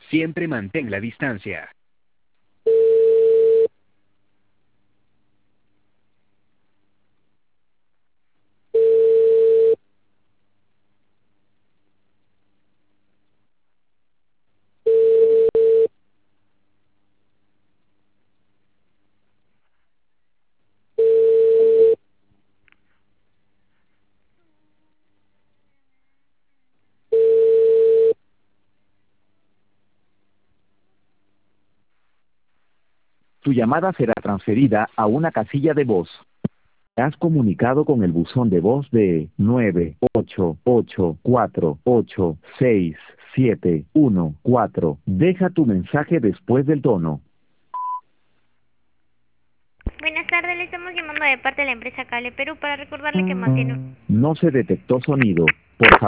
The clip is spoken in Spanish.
Siempre mantén la distancia. Tu llamada será transferida a una casilla de voz. Te has comunicado con el buzón de voz de 988486714. Deja tu mensaje después del tono. Buenas tardes, le estamos llamando de parte de la empresa Cable Perú para recordarle que mantiene... No se detectó sonido. Por favor.